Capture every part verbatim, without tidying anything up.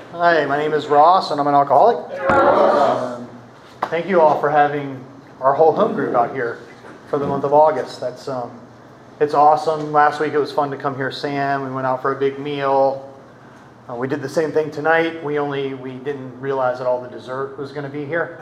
Hi, my name is Ross, and I'm an alcoholic. Um, thank you all for having our whole home group out here for the month of August. That's um, it's awesome. Last week it was fun to come here, Sam. We went out for a big meal. Uh, we did the same thing tonight. We only we didn't realize that all the dessert was going to be here,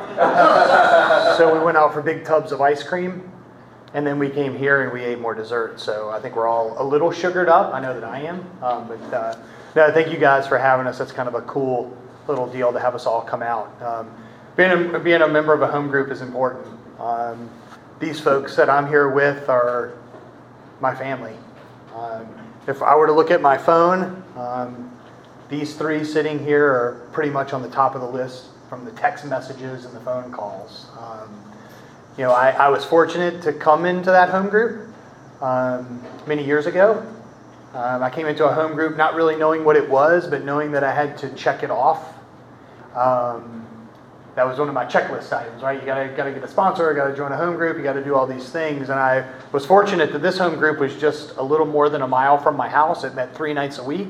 so we went out for big tubs of ice cream, and then we came here and we ate more dessert. So I think we're all a little sugared up. I know that I am, um, but. Uh, No, thank you guys for having us. That's kind of a cool little deal to have us all come out. Um, being, a, being a member of a home group is important. Um, these folks that I'm here with are my family. Um, if I were to look at my phone, um, these three sitting here are pretty much on the top of the list from the text messages and the phone calls. Um, you know, I, I was fortunate to come into that home group um, many years ago. Um, I came into a home group not really knowing what it was, but knowing that I had to check it off. Um, that was one of my checklist items, right? You gotta gotta get a sponsor, you gotta join a home group, you gotta do all these things. And I was fortunate that this home group was just a little more than a mile from my house. It met three nights a week.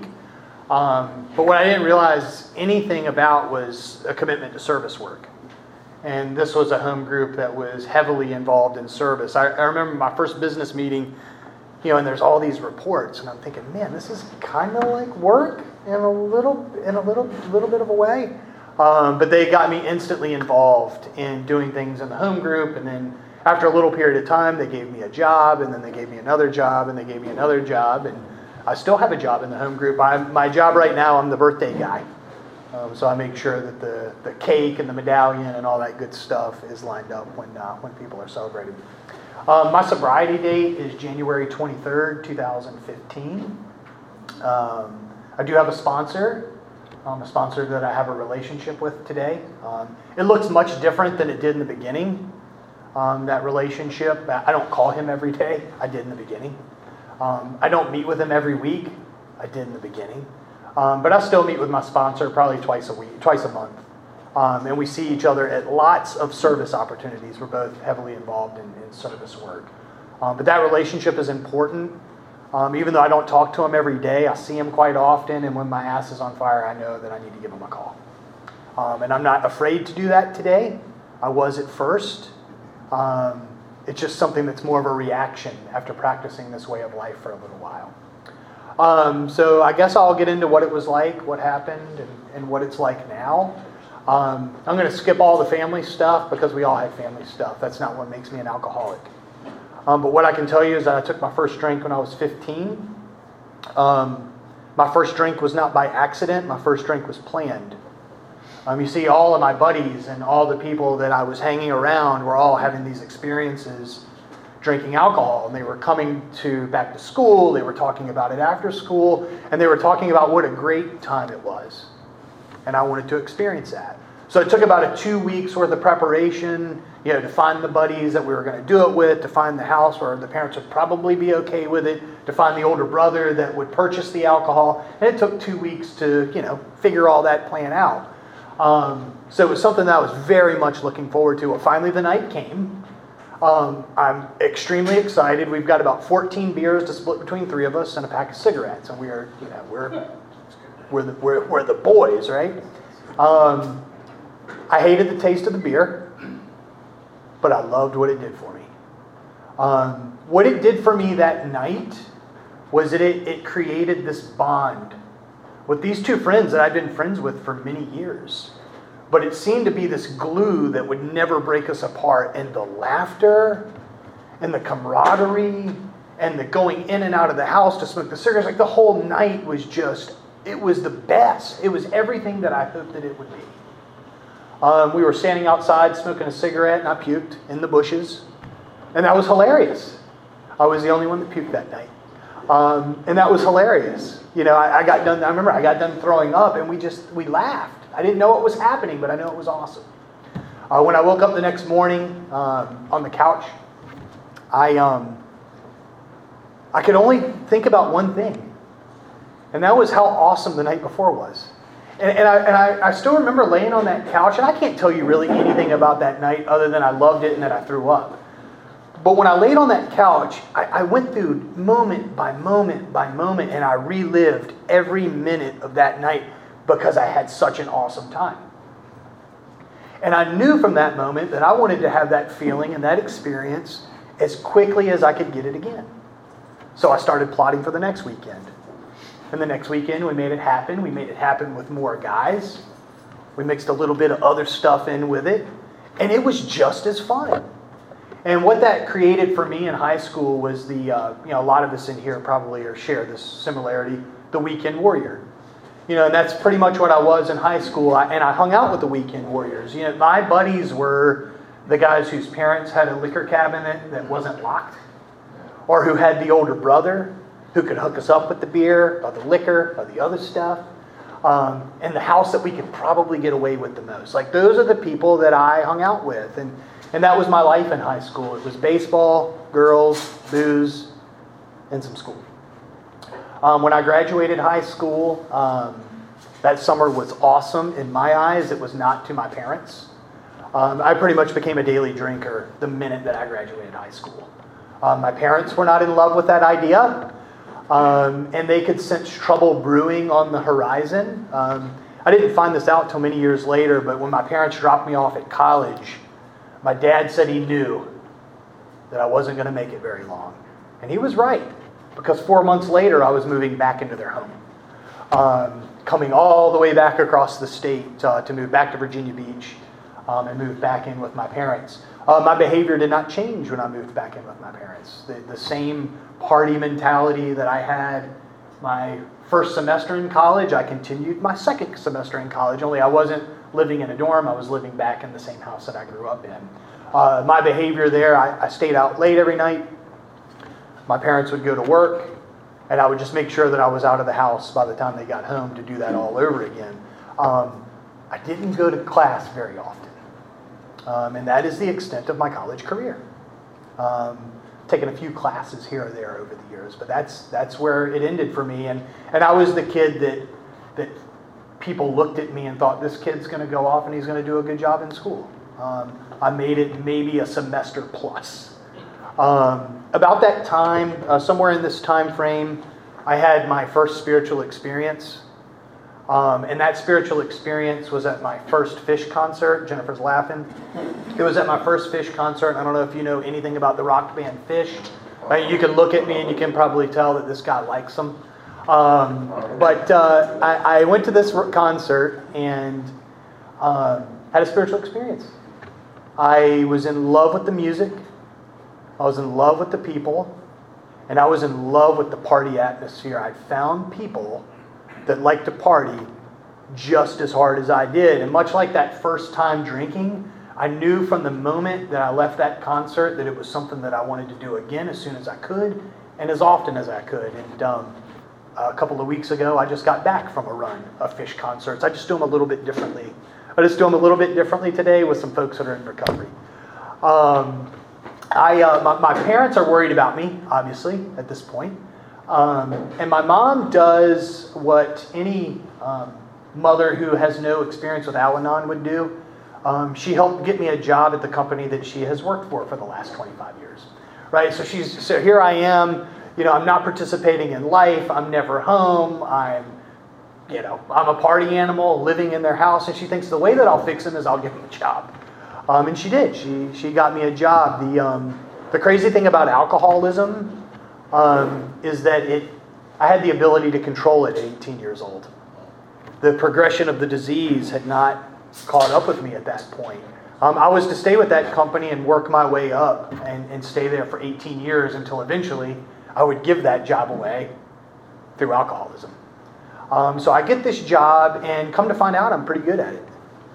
Um, but what I didn't realize anything about was a commitment to service work. And this was a home group that was heavily involved in service. I, I remember my first business meeting. You know, and there's all these reports, and I'm thinking, man, this is kind of like work in a little, in a little, little bit of a way. Um, but they got me instantly involved in doing things in the home group, and then after a little period of time, they gave me a job, and then they gave me another job, and they gave me another job, and I still have a job in the home group. I, my job right now, I'm the birthday guy, um, so I make sure that the the cake and the medallion and all that good stuff is lined up when uh, when people are celebrating. Um, my sobriety date is January twenty-third, twenty fifteen. Um, I do have a sponsor, um, a sponsor that I have a relationship with today. Um, it looks much different than it did in the beginning, um, that relationship. I don't call him every day. I did in the beginning. Um, I don't meet with him every week. I did in the beginning. Um, but I still meet with my sponsor probably twice a week, twice a month. Um, and we see each other at lots of service opportunities. We're both heavily involved in, in service work. Um, but that relationship is important. Um, even though I don't talk to him every day, I see him quite often. And when my ass is on fire, I know that I need to give him a call. Um, and I'm not afraid to do that today. I was at first. Um, it's just something that's more of a reaction after practicing this way of life for a little while. Um, so I guess I'll get into what it was like, what happened, and, and what it's like now. Um, I'm going to skip all the family stuff because we all have family stuff. That's not what makes me an alcoholic. Um, but what I can tell you is that I took my first drink when I was fifteen. Um, my first drink was not by accident. My first drink was planned. Um, you see, all of my buddies and all the people that I was hanging around were all having these experiences drinking alcohol. And they were coming to back to school. They were talking about it after school. And they were talking about what a great time it was. And I wanted to experience that. So it took about a two weeks worth of preparation, you know, to find the buddies that we were going to do it with, to find the house where the parents would probably be okay with it, to find the older brother that would purchase the alcohol. And it took two weeks to, you know, figure all that plan out. Um, so it was something that I was very much looking forward to. Well, finally the night came. Um, I'm extremely excited. We've got about fourteen beers to split between three of us and a pack of cigarettes. And we are, you know, we're... We're the, we're, we're the boys, right? Um, I hated the taste of the beer, but I loved what it did for me. Um, what it did for me that night was that it, it created this bond with these two friends that I've been friends with for many years. But it seemed to be this glue that would never break us apart. And the laughter and the camaraderie and the going in and out of the house to smoke the cigarettes, like the whole night was just... It was the best. It was everything that I hoped that it would be. Um, we were standing outside smoking a cigarette, and I puked in the bushes. And that was hilarious. I was the only one that puked that night. Um, and that was hilarious. You know, I, I got done, I remember I got done throwing up, and we just, we laughed. I didn't know what was happening, but I know it was awesome. Uh, when I woke up the next morning um, on the couch, I, um, I could only think about one thing. And that was how awesome the night before was. And, and, I, and I, I still remember laying on that couch, and I can't tell you really anything about that night other than I loved it and that I threw up. But when I laid on that couch, I, I went through moment by moment by moment, and I relived every minute of that night because I had such an awesome time. And I knew from that moment that I wanted to have that feeling and that experience as quickly as I could get it again. So I started plotting for the next weekend. And the next weekend we made it happen. We made it happen with more guys. We mixed a little bit of other stuff in with it. And it was just as fun. And what that created for me in high school was the, uh, you know, a lot of us in here probably are share this similarity, the weekend warrior. You know, and that's pretty much what I was in high school. I, and I hung out with the weekend warriors. You know, my buddies were the guys whose parents had a liquor cabinet that wasn't locked, or who had the older brother who could hook us up with the beer, or the liquor, or the other stuff, um, and the house that we could probably get away with the most. Like, those are the people that I hung out with. And, and that was my life in high school. It was baseball, girls, booze, and some school. Um, when I graduated high school, um, that summer was awesome in my eyes. It was not to my parents. Um, I pretty much became a daily drinker the minute that I graduated high school. Um, my parents were not in love with that idea, um, and they could sense trouble brewing on the horizon. Um, I didn't find this out till many years later, but when my parents dropped me off at college, my dad said he knew that I wasn't going to make it very long. And he was right. Because four months later, I was moving back into their home. Um, coming all the way back across the state uh, to move back to Virginia Beach um, and move back in with my parents. Uh, my behavior did not change when I moved back in with my parents. The, the same party mentality that I had my first semester in college, I continued my second semester in college, only I wasn't living in a dorm. I was living back in the same house that I grew up in. Uh, my behavior there, I, I stayed out late every night. My parents would go to work, and I would just make sure that I was out of the house by the time they got home to do that all over again. Um, I didn't go to class very often, um, and that is the extent of my college career. Um, taken a few classes here or there over the years, but that's that's where it ended for me. And and I was the kid that that people looked at me and thought, this kid's going to go off and he's going to do a good job in school. Um, I made it maybe a semester plus. Um, about that time, uh, somewhere in this time frame, I had my first spiritual experience. Um, and that spiritual experience was at my first Fish concert. Jennifer's laughing. It was at my first Fish concert. I don't know if you know anything about the rock band Fish. Uh, you can look at me and you can probably tell that this guy likes them. Um, but uh, I, I went to this concert and um, had a spiritual experience. I was in love with the music. I was in love with the people, and I was in love with the party atmosphere. I found people that liked to party just as hard as I did. And much like that first time drinking, I knew from the moment that I left that concert that it was something that I wanted to do again as soon as I could and as often as I could. And um, a couple of weeks ago, I just got back from a run of Fish concerts. I just do them a little bit differently. I just do them a little bit differently today with some folks that are in recovery. Um... I, uh, my, my parents are worried about me, obviously, at this point. Um, and my mom does what any um, mother who has no experience with Al-Anon would do. Um, she helped get me a job at the company that she has worked for for the last twenty-five years. Right? So she's so here I am, you know, I'm not participating in life. I'm never home. I'm, you know, I'm a party animal living in their house. And she thinks the way that I'll fix them is I'll give them a job. Um, and she did. She she got me a job. The um, the crazy thing about alcoholism um, is that it I had the ability to control it at eighteen years old. The progression of the disease had not caught up with me at that point. Um, I was to stay with that company and work my way up and, and stay there for eighteen years until eventually I would give that job away through alcoholism. Um, so I get this job and come to find out I'm pretty good at it.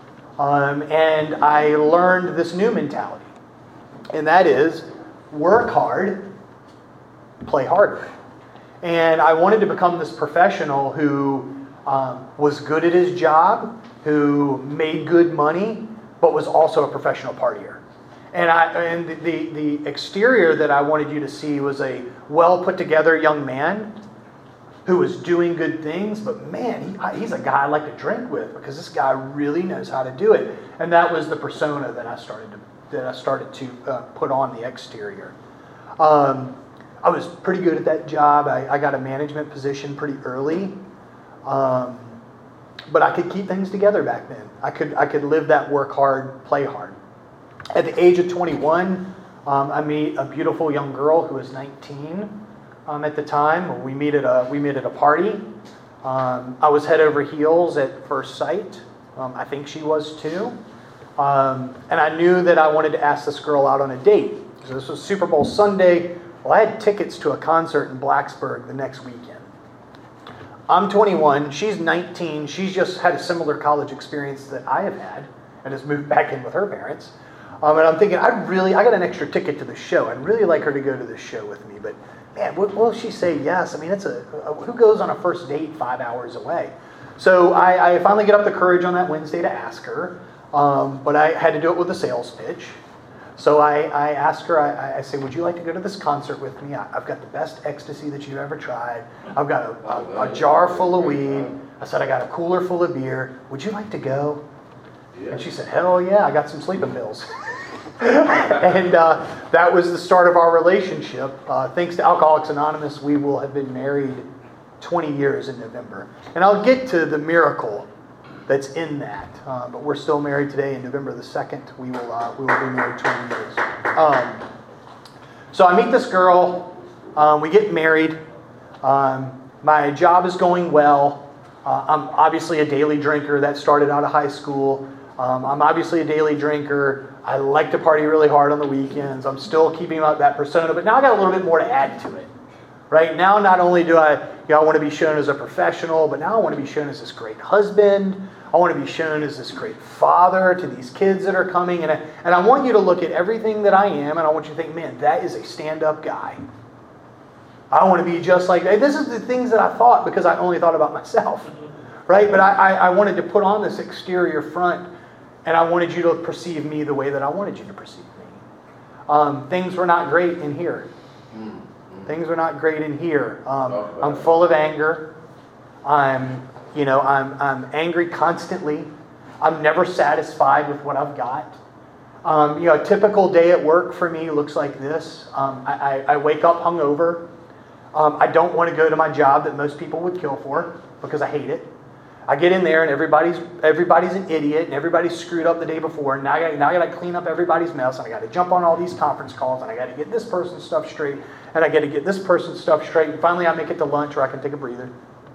Um, and I learned this new mentality, and that is work hard, play harder. And I wanted to become this professional who um, was good at his job, who made good money, but was also a professional partier. And I and the, the exterior that I wanted you to see was a well put together young man who was doing good things, but man, he, he's a guy I like to drink with because this guy really knows how to do it. And that was the persona that I started to that I started to uh, put on the exterior. Um, I was pretty good at that job. I, I got a management position pretty early. Um, but I could keep things together back then. I could I could live that work hard, play hard. At the age of twenty-one, um, I meet a beautiful young girl who was nineteen um, at the time. We meet at a we met at a party. Um, I was head over heels at first sight. Um, I think she was too. Um, and I knew that I wanted to ask this girl out on a date. So this was Super Bowl Sunday. Well, I had tickets to a concert in Blacksburg the next weekend. I'm twenty-one. She's nineteen. She's just had a similar college experience that I have had and has moved back in with her parents. Um, and I'm thinking, I'd really, I got an extra ticket to the show. I'd really like her to go to this show with me. But man, will, will she say yes? I mean, it's a, a who goes on a first date five hours away? So I, I finally get up the courage on that Wednesday to ask her. Um, but I had to do it with a sales pitch. So I, I asked her, I, I say, would you like to go to this concert with me? I, I've got the best ecstasy that you've ever tried. I've got a, a, a jar full of weed. I said, I got a cooler full of beer. Would you like to go? And she said, hell yeah, I got some sleeping pills. and uh, that was the start of our relationship. Uh, thanks to Alcoholics Anonymous, we will have been married twenty years in November. And I'll get to the miracle that's in that. Uh, but we're still married today. In November the second, we will uh, we will be married twenty years. Um, so I meet this girl. Um, we get married. Um, my job is going well. Uh, I'm obviously a daily drinker. That started out of high school. Um, I'm obviously a daily drinker. I like to party really hard on the weekends. I'm still keeping up that persona, but now I got a little bit more to add to it. Right now, not only do I, you know, I want to be shown as a professional, but now I want to be shown as this great husband. I want to be shown as this great father to these kids that are coming. And I, and I want you to look at everything that I am, and I want you to think, man, that is a stand-up guy. I want to be just like that. This is the things that I thought because I only thought about myself. Right? But I, I, I wanted to put on this exterior front, and I wanted you to perceive me the way that I wanted you to perceive me. Um, things were not great in here. Things were not great in here. Um, I'm full of anger. I'm, you know, I'm I'm angry constantly. I'm never satisfied with what I've got. Um, you know, a typical day at work for me looks like this. Um, I, I, I wake up hungover. Um, I don't want to go to my job that most people would kill for because I hate it. I get in there and everybody's everybody's an idiot and everybody's screwed up the day before. And now I got, now I got to clean up everybody's mess. And I got to jump on all these conference calls and I got to get this person's stuff straight. And I got to get this person's stuff straight. And finally I make it to lunch where I can take a breather.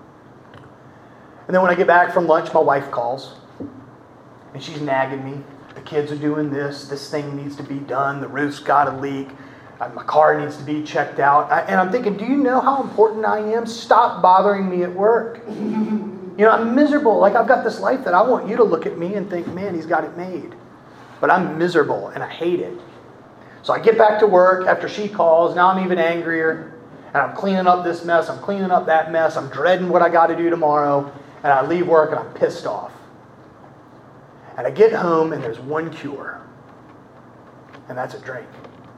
And then when I get back from lunch, my wife calls. And she's nagging me. The kids are doing this. This thing needs to be done. The roof's got a leak. My car needs to be checked out. I, and I'm thinking, do you know how important I am? Stop bothering me at work. You know, I'm miserable. Like, I've got this life that I want you to look at me and think, man, he's got it made. But I'm miserable and I hate it. So I get back to work after she calls. Now I'm even angrier. And I'm cleaning up this mess. I'm cleaning up that mess. I'm dreading what I got to do tomorrow. And I leave work and I'm pissed off. And I get home and there's one cure. And that's a drink.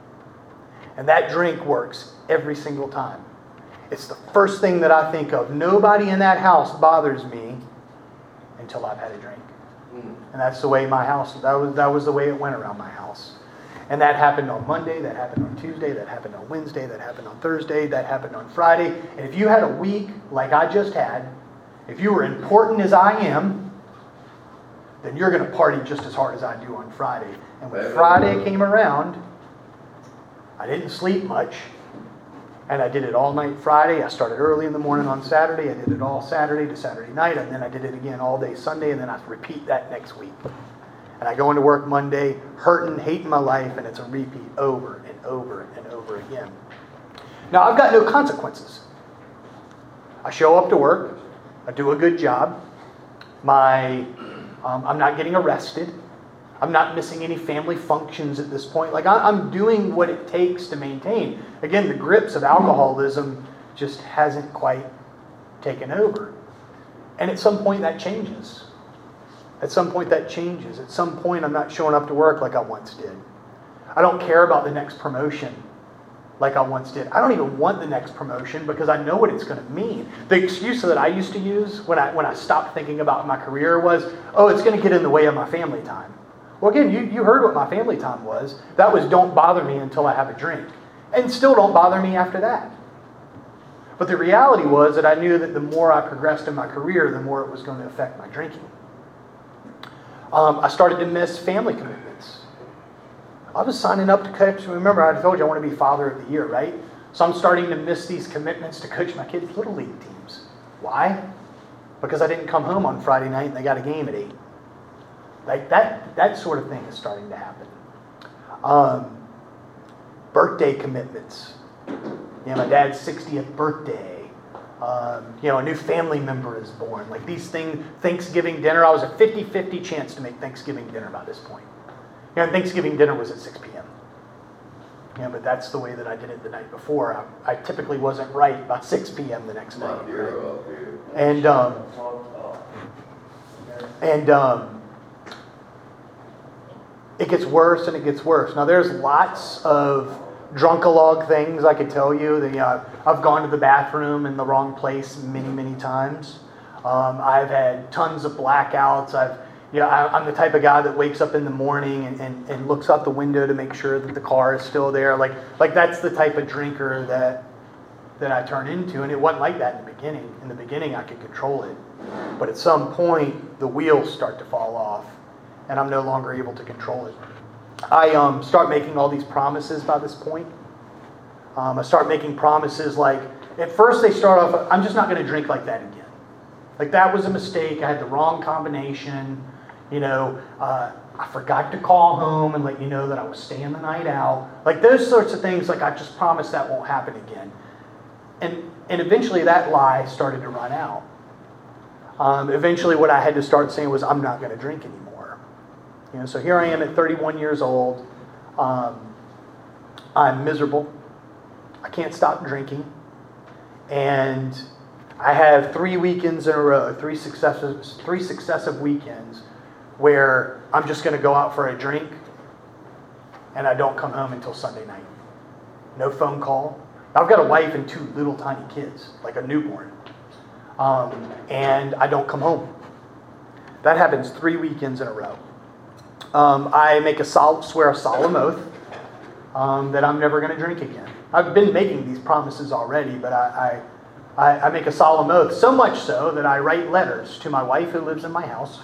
And that drink works every single time. It's the first thing that I think of. Nobody in that house bothers me until I've had a drink. Mm. And that's the way my house, that was, that was the way it went around my house. And that happened on Monday, that happened on Tuesday, that happened on Wednesday, that happened on Thursday, that happened on Friday. And if you had a week like I just had, if you were important as I am, then you're going to party just as hard as I do on Friday. And when Friday came around, I didn't sleep much. And I did it all night Friday. I started early in the morning on Saturday. I did it all Saturday to Saturday night. And then I did it again all day Sunday. And then I repeat that next week. And I go into work Monday hurting, hating my life. And it's a repeat over and over and over again. Now, I've got no consequences. I show up to work. I do a good job. My, um, I'm not getting arrested. I'm not missing any family functions at this point. Like, I'm doing what it takes to maintain. Again, the grips of alcoholism just hasn't quite taken over. And at some point that changes. At some point that changes. At some point I'm not showing up to work like I once did. I don't care about the next promotion like I once did. I don't even want the next promotion because I know what it's going to mean. The excuse that I used to use when I when I stopped thinking about my career was, oh, it's going to get in the way of my family time. Well, again, you, you heard what my family time was. That was don't bother me until I have a drink. And still don't bother me after that. But the reality was that I knew that the more I progressed in my career, the more it was going to affect my drinking. Um, I started to miss family commitments. I was signing up to coach. Remember, I told you I want to be father of the year, right? So I'm starting to miss these commitments to coach my kids' little league teams. Why? Because I didn't come home on Friday night and they got a game at eight. Like that, that sort of thing is starting to happen. Um, birthday commitments. You know, my dad's sixtieth birthday. Um, you know, a new family member is born. Like these things, Thanksgiving dinner, I was a fifty-fifty chance to make Thanksgiving dinner by this point. You know, Thanksgiving dinner was at six p.m. You know, but that's the way that I did it the night before. I, I typically wasn't right by six p.m. the next night. Right? And, um, and um, it gets worse and it gets worse. Now, there's lots of drunkalog things I could tell you. The, uh, I've gone to the bathroom in the wrong place many, many times. Um, I've had tons of blackouts. I've, you know, I, I'm the type of guy that wakes up in the morning and, and, and looks out the window to make sure that the car is still there. Like, like that's the type of drinker that that I turn into. And it wasn't like that in the beginning. In the beginning, I could control it. But at some point, the wheels start to fall off, and I'm no longer able to control it. I um, start making all these promises by this point. Um, I start making promises like, at first they start off, I'm just not going to drink like that again. Like that was a mistake. I had the wrong combination. You know, uh, I forgot to call home and let you know that I was staying the night out. Like those sorts of things, like I just promised that won't happen again. And and eventually that lie started to run out. Um, eventually what I had to start saying was, I'm not going to drink anymore. You know, so here I am at thirty-one years old. Um, I'm miserable. I can't stop drinking. And I have three weekends in a row, three successive, three successive weekends where I'm just going to go out for a drink and I don't come home until Sunday night. No phone call. I've got a wife and two little tiny kids, like a newborn. Um, and I don't come home. That happens three weekends in a row. Um, I make a sol- swear a solemn oath um, that I'm never going to drink again. I've been making these promises already, but I, I, I, I make a solemn oath, so much so that I write letters to my wife who lives in my house,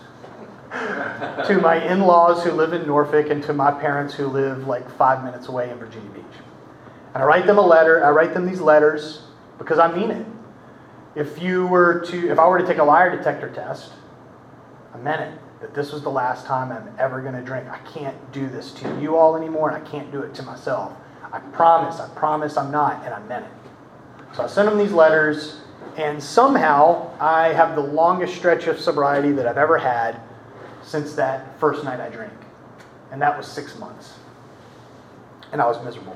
to my in-laws who live in Norfolk, and to my parents who live like five minutes away in Virginia Beach. And I write them a letter. I write them these letters because I mean it. If you were to, if I were to take a lie detector test, I meant it. That this was the last time I'm ever going to drink. I can't do this to you all anymore, and I can't do it to myself. I promise, I promise I'm not, and I meant it. So I sent them these letters, and somehow I have the longest stretch of sobriety that I've ever had since that first night I drank. And that was six months. And I was miserable.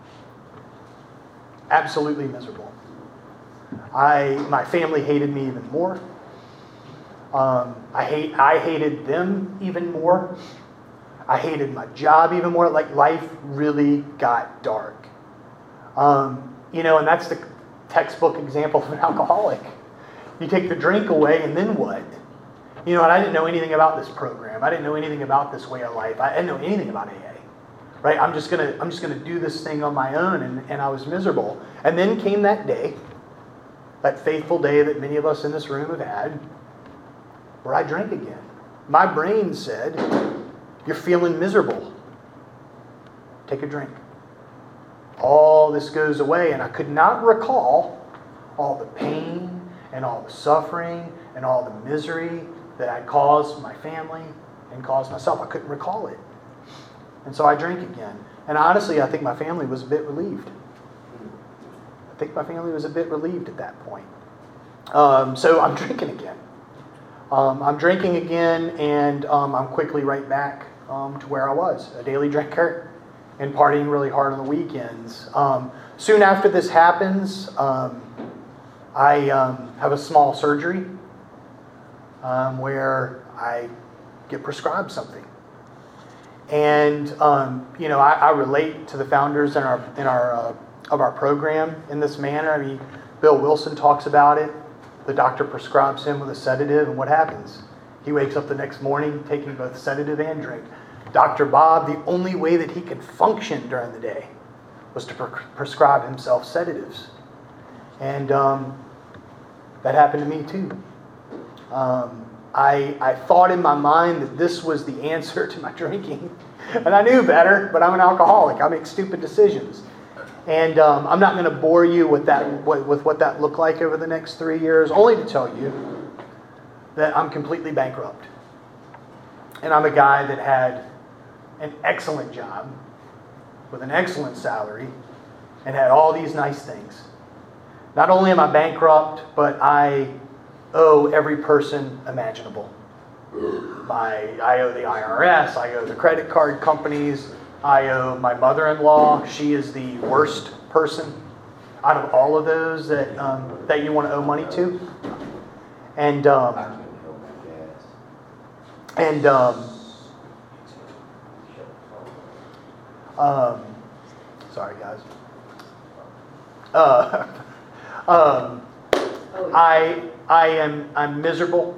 Absolutely miserable. I, my family hated me even more. Um, I hate, I hated them even more. I hated my job even more. Like life really got dark. Um, you know, and that's the textbook example of an alcoholic. You take the drink away, and then what? You know, and I didn't know anything about this program. I didn't know anything about this way of life. I didn't know anything about A A. Right? I'm just gonna, I'm just gonna do this thing on my own, and, and I was miserable. And then came that day, that faithful day that many of us in this room have had, where I drank again. My brain said, "You're feeling miserable. Take a drink." All this goes away, and I could not recall all the pain and all the suffering and all the misery that I caused my family and caused myself. I couldn't recall it. And so I drank again. And honestly, I think my family was a bit relieved. I think my family was a bit relieved at that point. Um, so I'm drinking again. Um, I'm drinking again, and um, I'm quickly right back um, to where I was, a daily drinker and partying really hard on the weekends. Um, soon after this happens, um, I um, have a small surgery um, where I get prescribed something. And um, you know, I, I relate to the founders in our in our uh, of our program in this manner. I mean, Bill Wilson talks about it. The doctor prescribes him with a sedative, and what happens? He wakes up the next morning taking both sedative and drink. Doctor Bob, the only way that he could function during the day was to pre- prescribe himself sedatives. And um, that happened to me too. Um, I, I thought in my mind that this was the answer to my drinking. And I knew better, but I'm an alcoholic. I make stupid decisions. And um, I'm not going to bore you with that, with, with what that looked like over the next three years, only to tell you that I'm completely bankrupt. And I'm a guy that had an excellent job with an excellent salary and had all these nice things. Not only am I bankrupt, but I owe every person imaginable. My, I owe the I R S, I owe the credit card companies, I owe my mother-in-law. She is the worst person out of all of those that um, that you want to owe money to. And um, and um, um, sorry guys. Uh, um, I I am I'm miserable.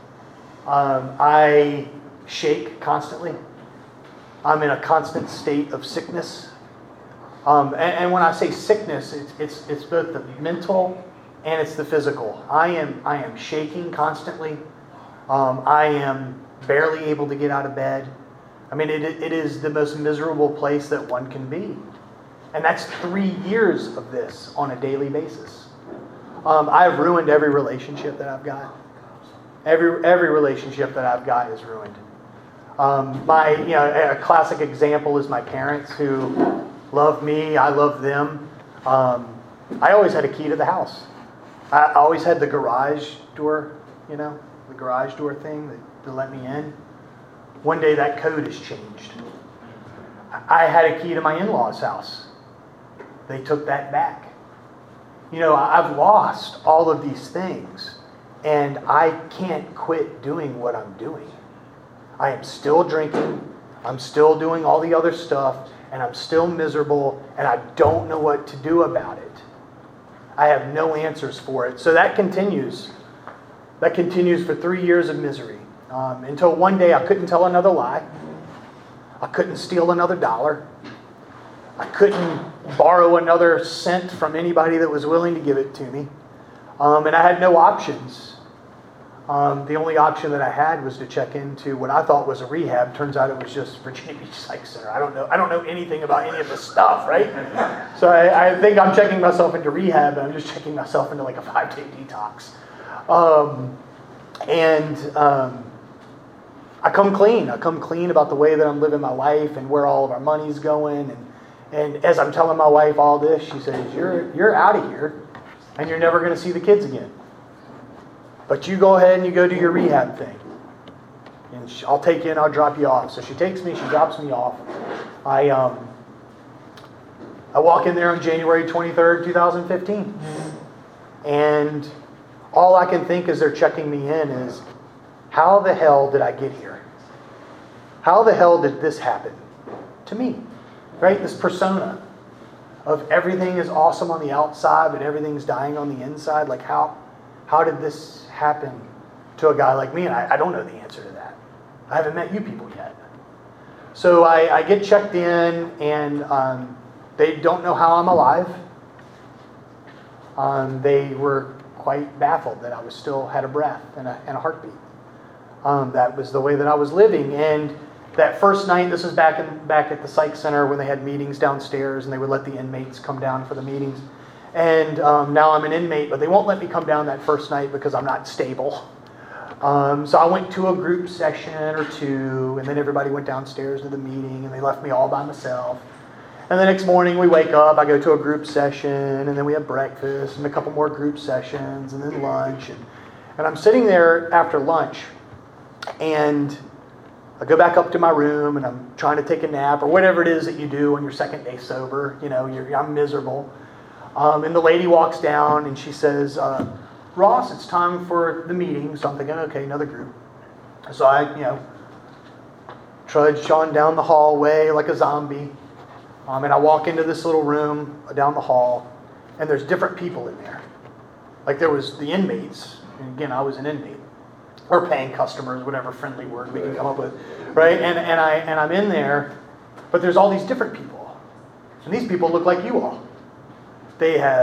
Um, I shake constantly. I'm in a constant state of sickness. Um, and, and when I say sickness, it's, it's it's both the mental and it's the physical. I am I am shaking constantly. Um, I am barely able to get out of bed. I mean, it it is the most miserable place that one can be. And that's three years of this on a daily basis. Um, I've ruined every relationship that I've got. Every every relationship that I've got is ruined. Um, my, you know, a classic example is my parents who love me. I love them. Um, I always had a key to the house. I always had the garage door, you know, the garage door thing that, to let me in. One day that code has changed. I had a key to my in-laws' house. They took that back. You know, I've lost all of these things, and I can't quit doing what I'm doing. I am still drinking, I'm still doing all the other stuff, and I'm still miserable, and I don't know what to do about it. I have no answers for it. So that continues. That continues for three years of misery. Um, until one day I couldn't tell another lie. I couldn't steal another dollar. I couldn't borrow another cent from anybody that was willing to give it to me. Um, and I had no options. Um, the only option that I had was to check into what I thought was a rehab. Turns out it was just Virginia Beach Psych Center. I don't know. I don't know anything about any of this stuff, right? So I, I think I'm checking myself into rehab, and I'm just checking myself into like a five-day detox. Um, and um, I come clean. I come clean about the way that I'm living my life and where all of our money's going. And and as I'm telling my wife all this, she says, "You're you're out of here, and you're never going to see the kids again. But you go ahead and you go do your rehab thing. And I'll take you and I'll drop you off." So she takes me, she drops me off. I um, I walk in there on January twenty-third, twenty fifteen. And all I can think as they're checking me in is, how the hell did I get here? How the hell did this happen to me? Right? This persona of everything is awesome on the outside, but everything's dying on the inside. Like how, how did this happen to a guy like me? And I, I don't know the answer to that. I haven't met you people yet. So I, I get checked in, and um, they don't know how I'm alive. Um, they were quite baffled that I was still had a breath and a, and a heartbeat. Um, that was the way that I was living. And that first night, this was back in back at the psych center when they had meetings downstairs, and they would let the inmates come down for the meetings. And um, now I'm an inmate, but they won't let me come down that first night because I'm not stable. Um, so I went to a group session or two, and then everybody went downstairs to the meeting, and they left me all by myself. And the next morning we wake up, I go to a group session, and then we have breakfast, and a couple more group sessions, and then lunch. And, and I'm sitting there after lunch, and I go back up to my room, and I'm trying to take a nap, or whatever it is that you do on your second day sober. You know, you're, I'm miserable. Um, and the lady walks down, and she says, uh, "Ross, it's time for the meeting." So I'm thinking, okay, another group. So I, you know, trudge on down the hallway like a zombie. Um, and I walk into this little room down the hall, and there's different people in there. Like there was the inmates, and again, I was an inmate, or paying customers, whatever friendly word we can come up with, right? And and I and I'm in there, but there's all these different people, and these people look like you all. They have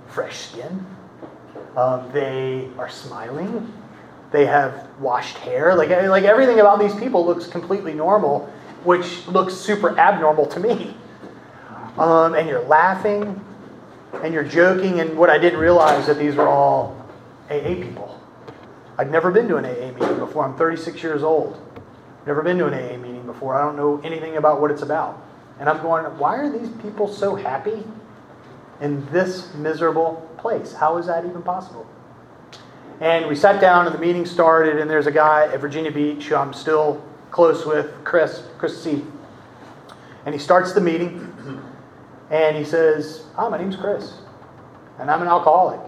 fresh skin. Um, they are smiling. They have washed hair. Like, like everything about these people looks completely normal, which looks super abnormal to me. Um, and you're laughing, and you're joking, and what I didn't realize that these were all A A people. I'd never been to an A A meeting before. I'm thirty-six years old. Never been to an A A meeting before. I don't know anything about what it's about. And I'm going, why are these people so happy in this miserable place? How is that even possible? And we sat down and the meeting started, and there's a guy at Virginia Beach who I'm still close with, Chris, Chris C. And he starts the meeting, and he says, hi, my name's Chris, and I'm an alcoholic.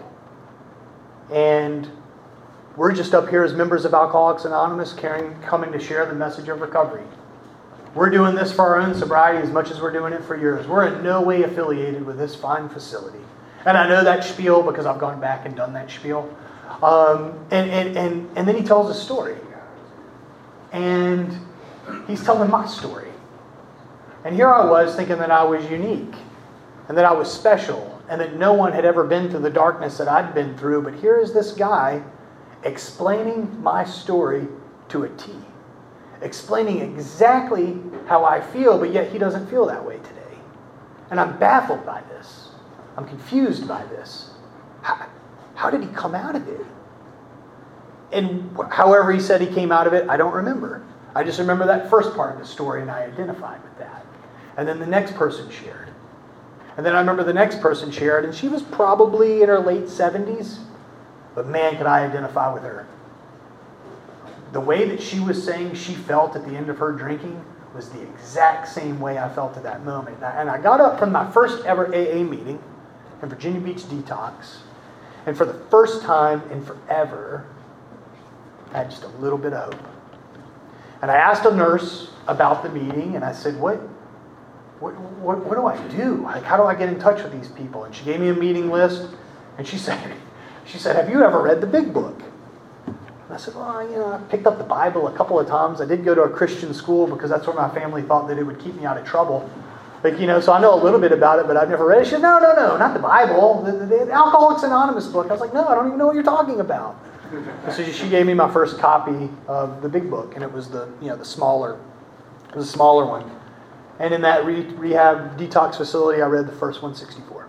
And we're just up here as members of Alcoholics Anonymous, caring, coming to share the message of recovery. We're doing this for our own sobriety as much as we're doing it for yours. We're in no way affiliated with this fine facility. And I know that spiel because I've gone back and done that spiel. Um, and, and, and, and then he tells a story. And he's telling my story. And here I was thinking that I was unique. And that I was special. And that no one had ever been through the darkness that I'd been through. But here is this guy explaining my story to a T. Explaining exactly how I feel, but yet he doesn't feel that way today. And I'm baffled by this. I'm confused by this. How, how did he come out of it? And however he said he came out of it, I don't remember. I just remember that first part of the story, and I identified with that. And then the next person shared. And then I remember the next person shared, and she was probably in her late seventies. But man, could I identify with her. The way that she was saying she felt at the end of her drinking was the exact same way I felt at that moment. And I got up from my first ever A A meeting in Virginia Beach Detox. And for the first time in forever, I had just a little bit of hope. And I asked a nurse about the meeting, and I said, what, what, what, what do I do? Like, how do I get in touch with these people? And she gave me a meeting list, and she said, she said, have you ever read the Big Book? And I said, well, you know, I picked up the Bible a couple of times. I did go to a Christian school because that's where my family thought that it would keep me out of trouble. Like, you know, so I know a little bit about it, but I've never read it. She said, no, no, no, not the Bible. The, the, the Alcoholics Anonymous book. I was like, no, I don't even know what you're talking about. And so she gave me my first copy of the Big Book, and it was the, you know, the smaller, it was a smaller one. And in that re- rehab detox facility, I read the first one sixty-four.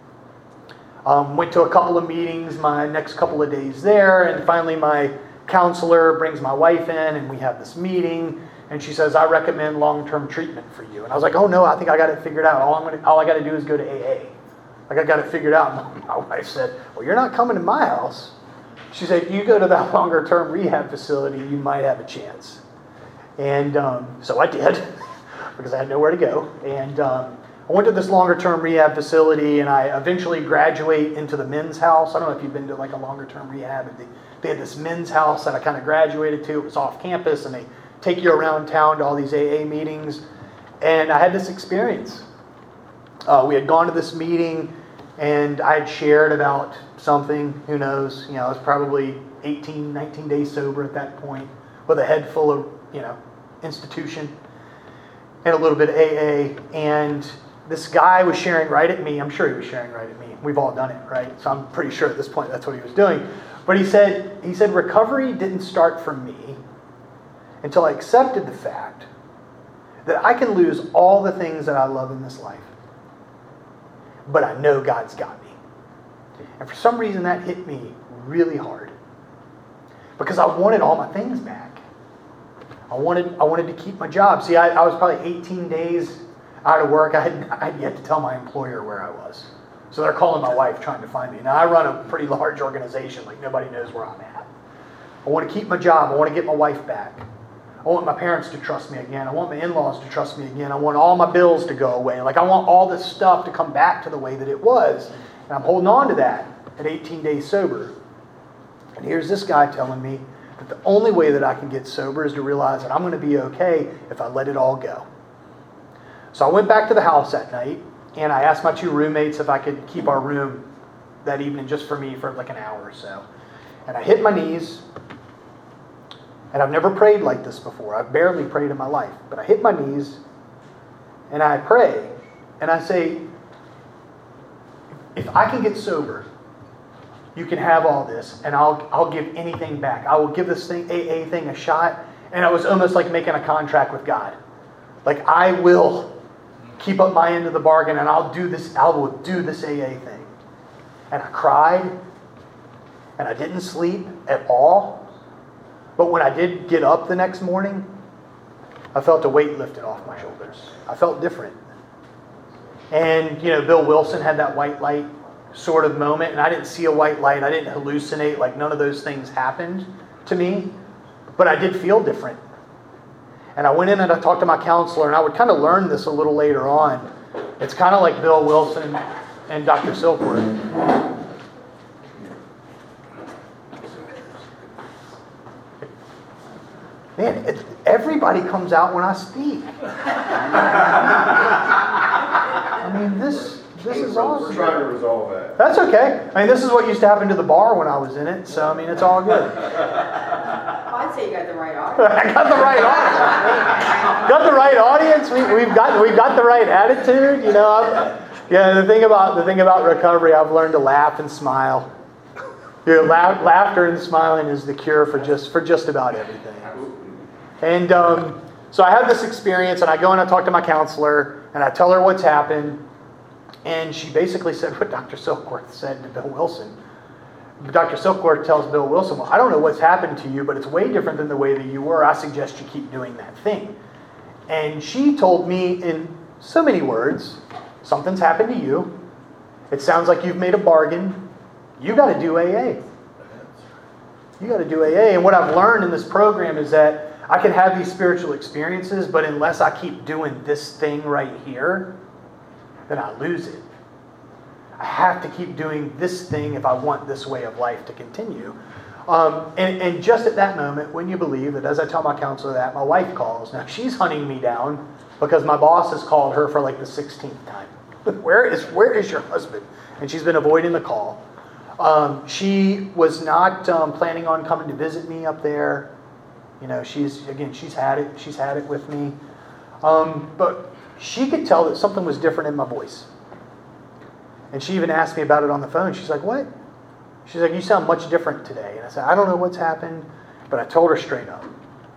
Um, went to a couple of meetings my next couple of days there, and finally my counselor brings my wife in, and we have this meeting, and she says, I recommend long-term treatment for you. And I was like, oh no, I think I got it figured out. All, I'm gonna, all I got to do is go to A A. Like, I got it figured out. And my wife said, well, you're not coming to my house. She said, you go to that longer-term rehab facility, you might have a chance. And um, so I did, because I had nowhere to go. And um, I went to this longer-term rehab facility, and I eventually graduate into the men's house. I don't know if you've been to like a longer-term rehab. But they, they had this men's house that I kind of graduated to. It was off campus, and they take you around town to all these A A meetings. And I had this experience. Uh, we had gone to this meeting, and I had shared about something, who knows, you know, I was probably eighteen, nineteen days sober at that point, with a head full of, you know, institution, and a little bit of A A, and this guy was sharing right at me. I'm sure he was sharing right at me. We've all done it, right? So I'm pretty sure at this point that's what he was doing. But he said, he said, recovery didn't start for me until I accepted the fact that I can lose all the things that I love in this life, but I know God's got me. And for some reason that hit me really hard, because I wanted all my things back. I wanted I wanted to keep my job. See, I, I was probably eighteen days out of work. I had, I had yet to tell my employer where I was. So they're calling my wife trying to find me. Now, I run a pretty large organization. Like, nobody knows where I'm at. I want to keep my job. I want to get my wife back. I want my parents to trust me again. I want my in-laws to trust me again. I want all my bills to go away. Like, I want all this stuff to come back to the way that it was. And I'm holding on to that at eighteen days sober. And here's this guy telling me that the only way that I can get sober is to realize that I'm going to be okay if I let it all go. So I went back to the house that night, and I asked my two roommates if I could keep our room that evening just for me for like an hour or so. And I hit my knees, and I've never prayed like this before. I've barely prayed in my life. But I hit my knees, and I pray, and I say, if I can get sober, you can have all this, and I'll I'll give anything back. I will give this thing A A thing a shot. And it was almost like making a contract with God. Like, I will keep up my end of the bargain, and I'll do this. I will do this A A thing. And I cried, and I didn't sleep at all. But when I did get up the next morning, I felt a weight lifted off my shoulders. I felt different. And, you know, Bill Wilson had that white light sort of moment, and I didn't see a white light. I didn't hallucinate. Like, none of those things happened to me. But I did feel different. And I went in and I talked to my counselor, and I would kind of learn this a little later on. It's kind of like Bill Wilson and Doctor Silkworth. Man, it, everybody comes out when I speak. I mean, this this is awesome. We're trying to resolve that. That's okay. I mean, this is what used to happen to the bar when I was in it. So, I mean, it's all good. I'd say you got the right audience. I got the right audience. Got the right audience. We, we've got we've got the right attitude. You know, I've, yeah. The thing about the thing about recovery, I've learned to laugh and smile. You know, laugh, laughter and smiling is the cure for just for just about everything. And um, so I have this experience, and I go and I talk to my counselor, and I tell her what's happened, and she basically said what Doctor Silkworth said to Bill Wilson. Doctor Silkworth tells Bill Wilson, well, I don't know what's happened to you, but it's way different than the way that you were. I suggest you keep doing that thing. And she told me in so many words, something's happened to you. It sounds like you've made a bargain. You got to do A A. You got to do A A. And what I've learned in this program is that I can have these spiritual experiences, but unless I keep doing this thing right here, then I lose it. I have to keep doing this thing if I want this way of life to continue. Um, and, and just at that moment, when you believe that, as I tell my counselor that, my wife calls. Now, she's hunting me down because my boss has called her for like the sixteenth time. Where is where is your husband? And she's been avoiding the call. Um, she was not um, planning on coming to visit me up there. You know, she's, again, she's had it. She's had it with me. Um, but she could tell that something was different in my voice. And she even asked me about it on the phone. She's like, what? She's like, you sound much different today. And I said, I don't know what's happened, but I told her straight up.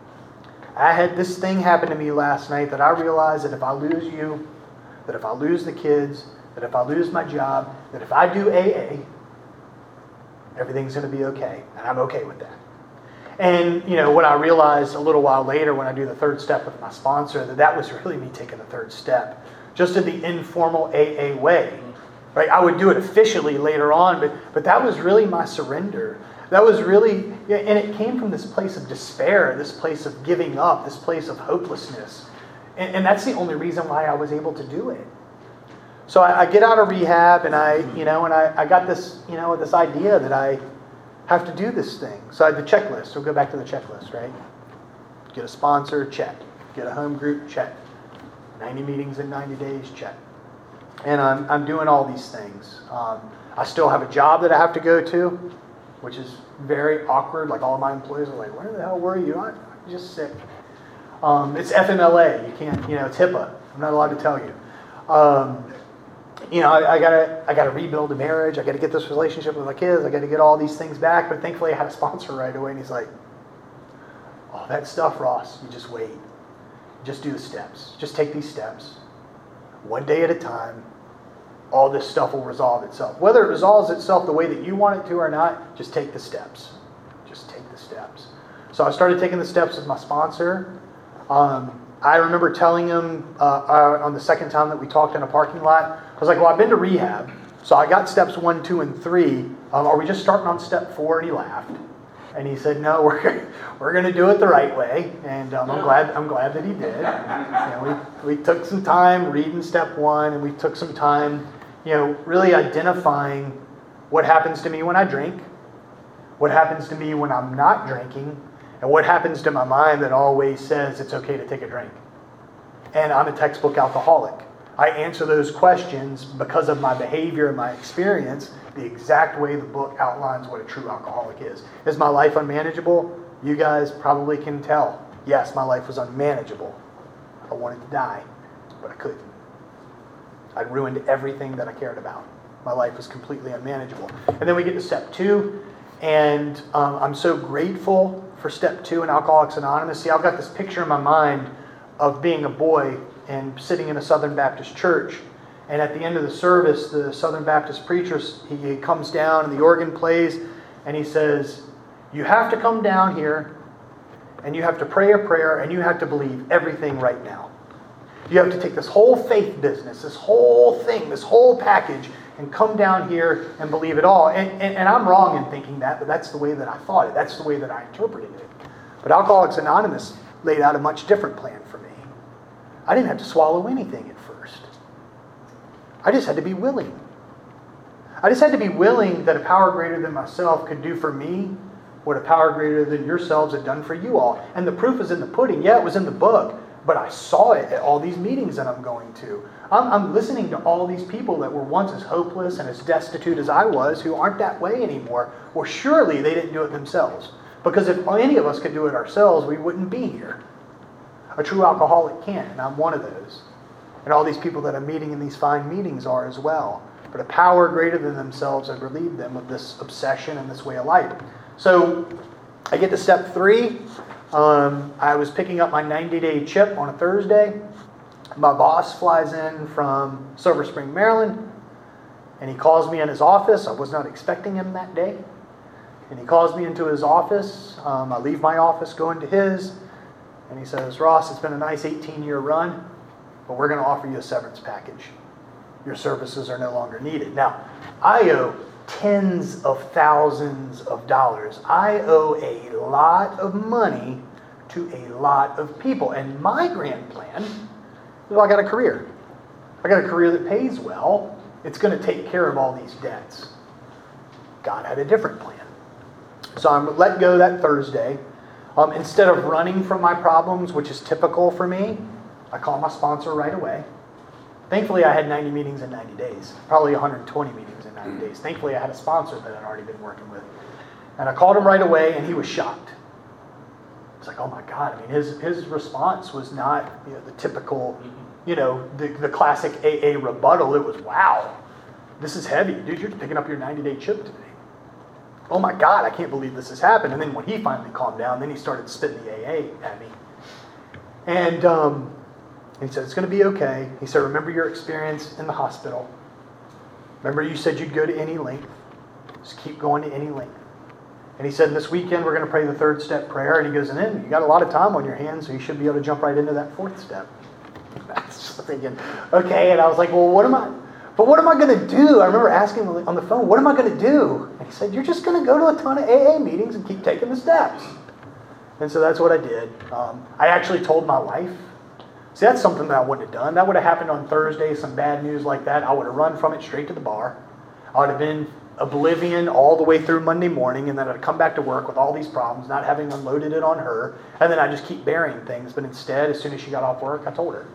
I had this thing happen to me last night that I realized that if I lose you, that if I lose the kids, that if I lose my job, that if I do A A, everything's going to be okay. And I'm okay with that. And, you know, what I realized a little while later when I do the third step with my sponsor, that that was really me taking the third step, just in the informal A A way. Right? I would do it officially later on, but but that was really my surrender. That was really, and it came from this place of despair, this place of giving up, this place of hopelessness. And, and that's the only reason why I was able to do it. So I, I get out of rehab, and I, you know, and I, I got this, you know, this idea that I have to do this thing. So I had the checklist. We'll go back to the checklist, right? Get a sponsor, check. Get a home group, check. ninety meetings in ninety days, check. And I'm I'm doing all these things. Um, I still have a job that I have to go to, which is very awkward. Like, all of my employees are like, where the hell were you? I'm just sick. Um, it's F M L A. You can't, you know, it's HIPAA. I'm not allowed to tell you. Um, you know, I, I gotta I gotta rebuild a marriage. I gotta get this relationship with my kids. I gotta get all these things back. But thankfully, I had a sponsor right away, and he's like, "Oh, that stuff, Ross. You just wait. Just do the steps. Just take these steps, one day at a time. All this stuff will resolve itself. Whether it resolves itself the way that you want it to or not, just take the steps. Just take the steps." So I started taking the steps with my sponsor. Um, I remember telling him uh, uh, on the second time that we talked in a parking lot, I was like, well, I've been to rehab, so I got steps one, two, and three. Um, are we just starting on step four? And he laughed. And he said, no, we're we're going to do it the right way. And um, I'm glad I'm glad that he did. You know, we, we took some time reading step one, and we took some time, you know, really identifying what happens to me when I drink, what happens to me when I'm not drinking, and what happens to my mind that always says it's okay to take a drink. And I'm a textbook alcoholic. I answer those questions because of my behavior and my experience the exact way the book outlines what a true alcoholic is. Is my life unmanageable? You guys probably can tell. Yes, my life was unmanageable. I wanted to die, but I couldn't. I'd ruined everything that I cared about. My life was completely unmanageable. And then we get to step two, and um, I'm so grateful for step two in Alcoholics Anonymous. See, I've got this picture in my mind of being a boy and sitting in a Southern Baptist church. And at the end of the service, the Southern Baptist preacher, he, he comes down and the organ plays, and he says, you have to come down here and you have to pray a prayer and you have to believe everything right now. You have to take this whole faith business, this whole thing, this whole package, and come down here and believe it all. And, and, and I'm wrong in thinking that, but that's the way that I thought it. That's the way that I interpreted it. But Alcoholics Anonymous laid out a much different plan for me. I didn't have to swallow anything at first. I just had to be willing. I just had to be willing that a power greater than myself could do for me what a power greater than yourselves had done for you all. And the proof is in the pudding. Yeah, it was in the book, but I saw it at all these meetings that I'm going to. I'm, I'm listening to all these people that were once as hopeless and as destitute as I was, who aren't that way anymore. Well, surely they didn't do it themselves. Because if any of us could do it ourselves, we wouldn't be here. A true alcoholic can't, and I'm one of those. And all these people that I'm meeting in these fine meetings are as well. But a power greater than themselves had relieved them of this obsession and this way of life. So I get to step three. Um, I was picking up my ninety-day chip on a Thursday. My boss flies in from Silver Spring, Maryland, and he calls me in his office. I was not expecting him that day. And he calls me into his office. Um, I leave my office, go into his, and he says, Ross, it's been a nice eighteen-year run, but we're going to offer you a severance package. Your services are no longer needed. Now, I owe tens of thousands of dollars. I owe a lot of money to a lot of people. And my grand plan is, well, I got a career. I got a career that pays well. It's going to take care of all these debts. God had a different plan. So I'm let go that Thursday. Um, instead of running from my problems, which is typical for me, I call my sponsor right away. Thankfully, I had ninety meetings in ninety days. Probably one hundred twenty meetings in ninety days. Thankfully, I had a sponsor that I'd already been working with. And I called him right away, and he was shocked. It's like, oh my God. I mean, his his response was not, you know, the typical, you know, the, the classic A A rebuttal. It was, wow, this is heavy. Dude, you're picking up your ninety-day chip today. Oh my God, I can't believe this has happened. And then when he finally calmed down, then he started spitting the A A at me. And um, he said, it's going to be okay. He said, remember your experience in the hospital. Remember you said you'd go to any length. Just keep going to any length. And he said, this weekend we're going to pray the third step prayer. And he goes, and then you got a lot of time on your hands, so you should be able to jump right into that fourth step. That's just thinking, okay. And I was like, well, what am I, but what am I going to do? I remember asking him on the phone, what am I going to do? And he said, you're just going to go to a ton of A A meetings and keep taking the steps. And so that's what I did. Um, I actually told my wife. See, that's something that I wouldn't have done. That would have happened on Thursday, some bad news like that. I would have run from it straight to the bar. I would have been oblivion all the way through Monday morning, and then I'd come back to work with all these problems, not having unloaded it on her, and then I just keep burying things. But instead, as soon as she got off work, I told her.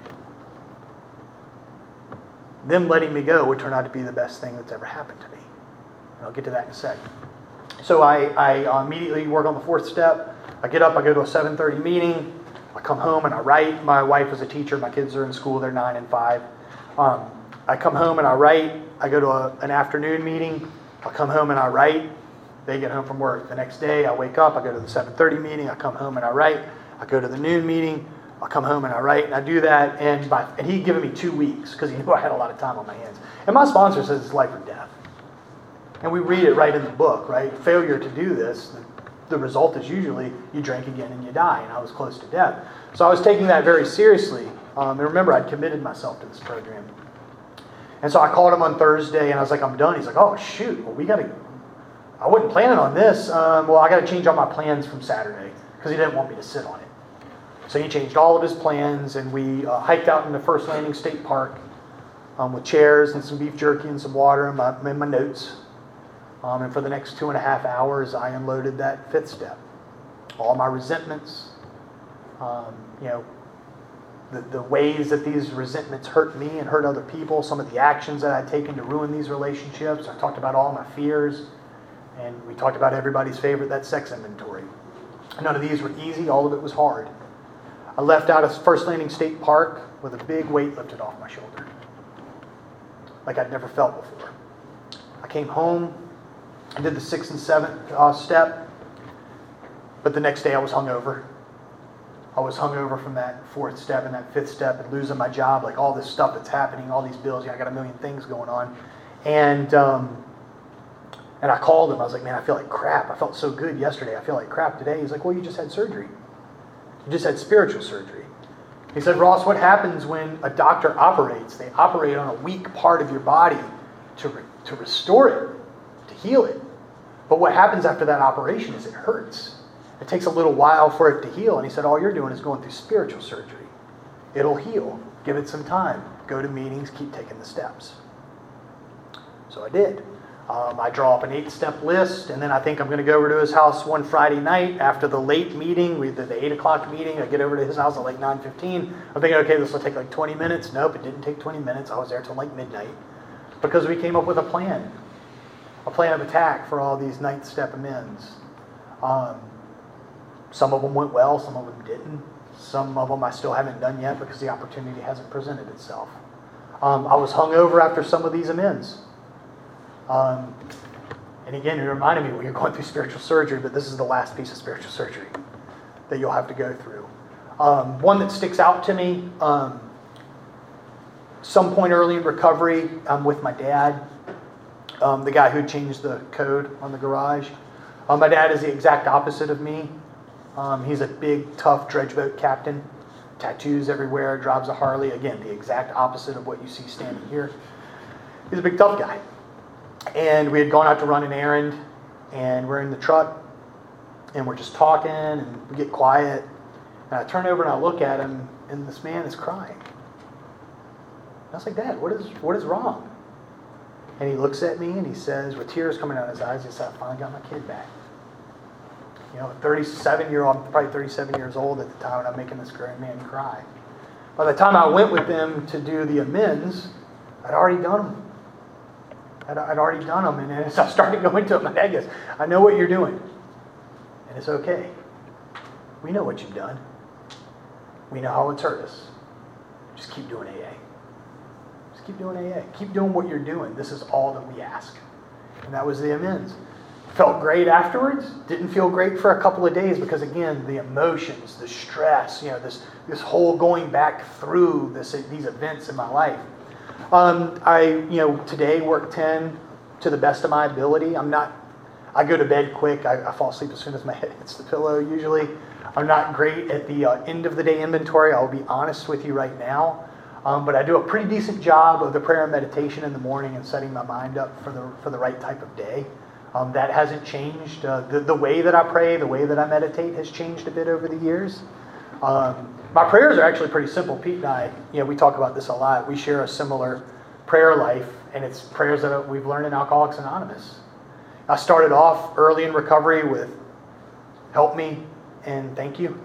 Them letting me go would turn out to be the best thing that's ever happened to me. And I'll get to that in a second. So I, I immediately work on the fourth step. I get up, I go to a seven thirty meeting. I come home and I write. My wife is a teacher. My kids are in school. They're nine and five. Um, I come home and I write. I go to a, an afternoon meeting. I come home and I write. They get home from work. The next day I wake up. I go to the seven thirty meeting. I come home and I write. I go to the noon meeting. I come home and I write. And I do that. And, by, and he'd given me two weeks because he knew I had a lot of time on my hands. And my sponsor says it's life or death. And we read it right in the book, right? Failure to do this, the, the result is usually you drink again and you die. And I was close to death. So I was taking that very seriously. Um, and remember, I'd committed myself to this program. And so I called him on Thursday and I was like, I'm done. He's like, oh, shoot. Well, we got to, I wasn't planning on this. Um, well, I got to change all my plans from Saturday because he didn't want me to sit on it. So he changed all of his plans and we uh, hiked out into First Landing State Park um, with chairs and some beef jerky and some water and my, and my notes. Um, and for the next two and a half hours, I unloaded that fifth step. All my resentments, um, you know, the, the ways that these resentments hurt me and hurt other people, some of the actions that I'd taken to ruin these relationships. I talked about all my fears, and we talked about everybody's favorite, that sex inventory. None of these were easy. All of it was hard. I left out of First Landing State Park with a big weight lifted off my shoulder, like I'd never felt before. I came home, I did the sixth and seventh uh, step, but the next day I was hungover. I was hungover from that fourth step and that fifth step and losing my job, like all this stuff that's happening, all these bills. You know, I got a million things going on. And um, and I called him. I was like, man, I feel like crap. I felt so good yesterday. I feel like crap today. He's like, well, you just had surgery. You just had spiritual surgery. He said, Ross, what happens when a doctor operates? They operate on a weak part of your body to, re- to restore it, to heal it. But what happens after that operation is it hurts. It takes a little while for it to heal. And he said, all you're doing is going through spiritual surgery. It'll heal. Give it some time. Go to meetings. Keep taking the steps. So I did. Um, I draw up an eight-step list, and then I think I'm going to go over to his house one Friday night after the late meeting. We did the eight o'clock meeting. I get over to his house at like nine fifteen. I'm thinking, okay, this will take like twenty minutes. Nope, it didn't take twenty minutes. I was there till like midnight because we came up with a plan, a plan of attack for all these ninth step amends. Um, some of them went well, some of them didn't. Some of them I still haven't done yet because the opportunity hasn't presented itself. Um, I was hungover after some of these amends. Um, and again, it reminded me, well, you're going through spiritual surgery, but this is the last piece of spiritual surgery that you'll have to go through. Um, one that sticks out to me, um, some point early in recovery, I'm with my dad, um, the guy who changed the code on the garage. Um, my dad is the exact opposite of me. Um, he's a big, tough dredge boat captain, tattoos everywhere, drives a Harley. Again, the exact opposite of what you see standing here. He's a big, tough guy. And we had gone out to run an errand, and we're in the truck, and we're just talking, and we get quiet. And I turn over and I look at him, and this man is crying. I was like, Dad, what is what is wrong? And he looks at me, and he says, with tears coming out of his eyes, he said, I finally got my kid back. You know, a thirty-seven-year-old, I'm probably thirty-seven years old at the time, and I'm making this grown man cry. By the time I went with them to do the amends, I'd already done them. I'd, I'd already done them, and as I started going to it, my dad goes, I know what you're doing, and it's okay. We know what you've done. We know how it's hurt us. Just keep doing A A. Just keep doing A A. Keep doing what you're doing. This is all that we ask. And that was the amends. Felt great afterwards. Didn't feel great for a couple of days because, again, the emotions, the stress, you know, this this whole going back through this these events in my life. Um, I, you know, today work ten to the best of my ability. I'm not, I go to bed quick. I, I fall asleep as soon as my head hits the pillow usually. I'm not great at the uh, end of the day inventory. I'll be honest with you right now. Um, but I do a pretty decent job of the prayer and meditation in the morning and setting my mind up for the for the right type of day. Um, that hasn't changed. Uh, the, the way that I pray, the way that I meditate has changed a bit over the years. Um, my prayers are actually pretty simple. Pete and I, you know, we talk about this a lot. We share a similar prayer life, and it's prayers that we've learned in Alcoholics Anonymous. I started off early in recovery with help me and thank you.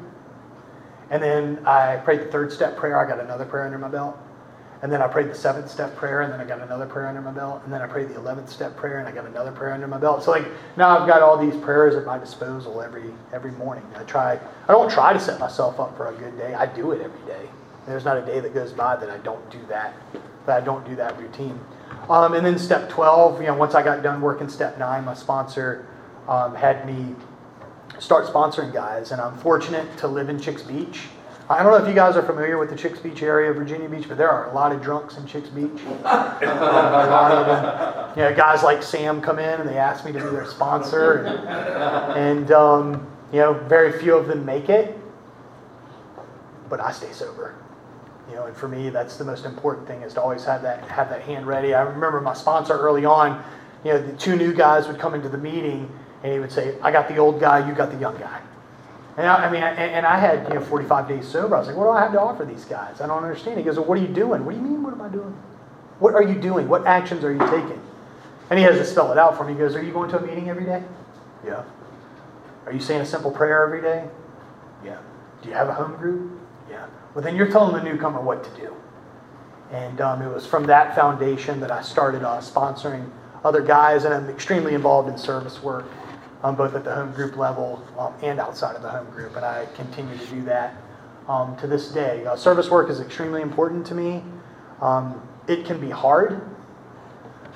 And then I prayed the third step prayer. I got another prayer under my belt. And then I prayed the seventh step prayer, and then I got another prayer under my belt. And then I prayed the eleventh step prayer, and I got another prayer under my belt. So like now I've got all these prayers at my disposal every every morning. I try. I don't try to set myself up for a good day. I do it every day. There's not a day that goes by that I don't do that. That I don't do that routine. Um, and then step twelve. You know, once I got done working step nine, my sponsor um, had me start sponsoring guys, and I'm fortunate to live in Chicks Beach. I don't know if you guys are familiar with the Chicks Beach area of Virginia Beach, but there are a lot of drunks in Chicks Beach. a lot of them. You know, guys like Sam come in and they ask me to be their sponsor, and, and um, you know, very few of them make it. But I stay sober. You know, and for me, that's the most important thing, is to always have that have that hand ready. I remember my sponsor early on. You know, the two new guys would come into the meeting, and he would say, "I got the old guy, you got the young guy." And I, I mean, and, and I had, you know, forty-five days sober. I was like, what do I have to offer these guys? I don't understand. He goes, well, what are you doing? What do you mean, what am I doing? What are you doing? What actions are you taking? And he has to spell it out for me. He goes, are you going to a meeting every day? Yeah. Are you saying a simple prayer every day? Yeah. Do you have a home group? Yeah. Well, then you're telling the newcomer what to do. And um, it was from that foundation that I started uh, sponsoring other guys, and I'm extremely involved in service work. Um, both at the home group level um, and outside of the home group, and I continue to do that um, to this day. Uh, service work is extremely important to me. Um, it can be hard.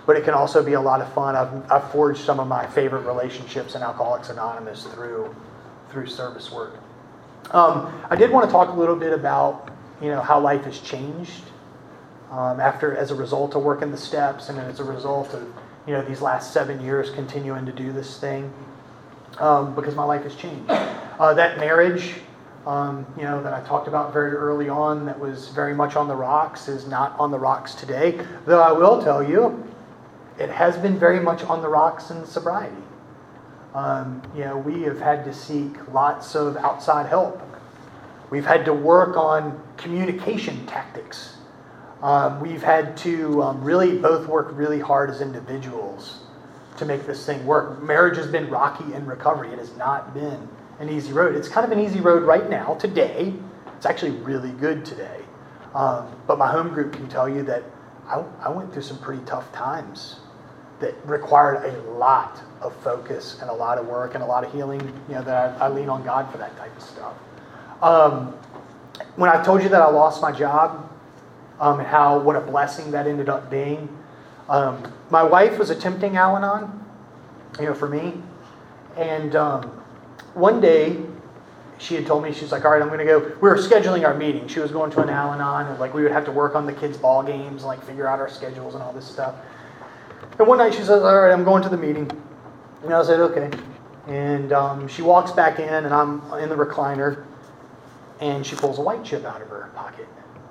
but it can also be a lot of fun. I've, I've forged some of my favorite relationships in Alcoholics Anonymous through through service work. Um, I did want to talk a little bit about, you know, how life has changed um, after, as a result of working the steps, and as a result of, you know, these last seven years continuing to do this thing, um, because my life has changed. Uh, that marriage, um, you know, that I talked about very early on, that was very much on the rocks, is not on the rocks today. Though I will tell you, it has been very much on the rocks in sobriety. Um, you know, we have had to seek lots of outside help. We've had to work on communication tactics. Um, we've had to um, really both work really hard as individuals to make this thing work. Marriage has been rocky in recovery. It has not been an easy road. It's kind of an easy road right now, today. It's actually really good today. Um, but my home group can tell you that I, I went through some pretty tough times that required a lot of focus and a lot of work and a lot of healing. You know, that I, I lean on God for that type of stuff. Um, when I told you that I lost my job, um, and how what a blessing that ended up being, um, my wife was attempting Al-Anon, you know, for me, and um, one day she had told me, she's like, all right, I'm going to go. We were scheduling our meeting. She was going to an Al-Anon, and like we would have to work on the kids' ball games and like figure out our schedules and all this stuff. And one night she says, all right, I'm going to the meeting. And I said, okay. And um, she walks back in, and I'm in the recliner, and she pulls a white chip out of her pocket.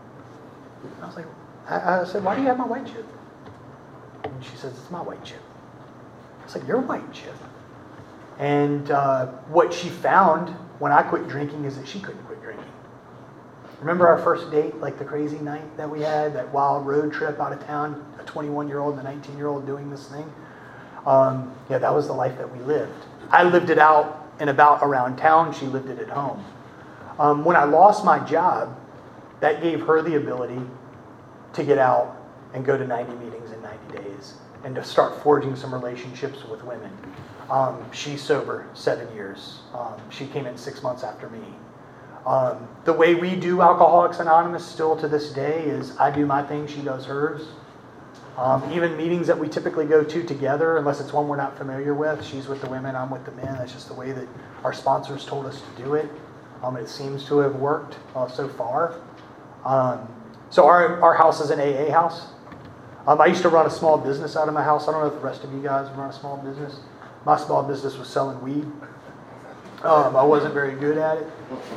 I was like, I, I said, why do you have my white chip? And she says, it's my white chip. I was like, your white chip? And uh, what she found when I quit drinking is that she couldn't quit drinking. Remember our first date, like the crazy night that we had, that wild road trip out of town, a twenty-one-year-old and a nineteen-year-old doing this thing? Um, yeah, that was the life that we lived. I lived it out and about around town. She lived it at home. Um, when I lost my job, that gave her the ability to get out and go to ninety meetings in ninety days and to start forging some relationships with women. Um, she's sober seven years. Um, she came in six months after me. Um, the way we do Alcoholics Anonymous still to this day is I do my thing, she does hers. Um, even meetings that we typically go to together, unless it's one we're not familiar with, she's with the women, I'm with the men. That's just the way that our sponsors told us to do it. Um, it seems to have worked uh, so far. Um, so our our house is an A A house. Um, I used to run a small business out of my house. I don't know if the rest of you guys run a small business. My small business was selling weed. Um, I wasn't very good at it.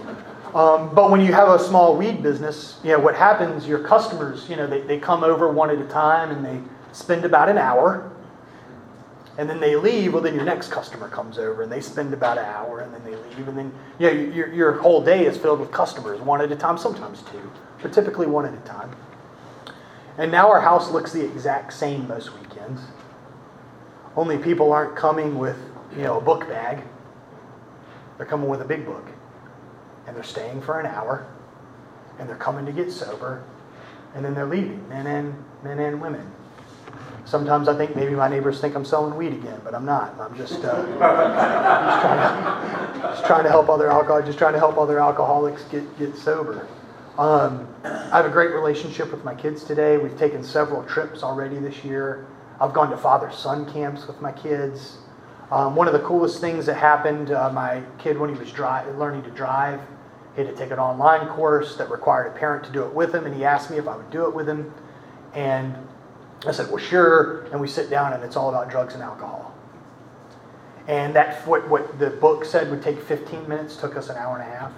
Um, but when you have a small weed business, you know, what happens, your customers, you know, they, they come over one at a time and they spend about an hour. And then they leave. Well, then your next customer comes over and they spend about an hour and then they leave. And then, you know, your, your whole day is filled with customers, one at a time, sometimes two, but typically one at a time. And now our house looks the exact same most weekends. Only people aren't coming with, you know, a book bag. They're coming with a big book. And they're staying for an hour. And they're coming to get sober. And then they're leaving, men and, men and women. Sometimes I think maybe my neighbors think I'm selling weed again, but I'm not. I'm just, uh, just, trying to, just trying to help other alcoholics, just trying to help other alcoholics get, get sober. Um, I have a great relationship with my kids today. We've taken several trips already this year. I've gone to father-son camps with my kids. Um, one of the coolest things that happened, uh, my kid, when he was dri- learning to drive, he had to take an online course that required a parent to do it with him, and he asked me if I would do it with him. And I said, well, sure. And we sit down, and it's all about drugs and alcohol. And that what, what the book said would take fifteen minutes took us an hour and a half.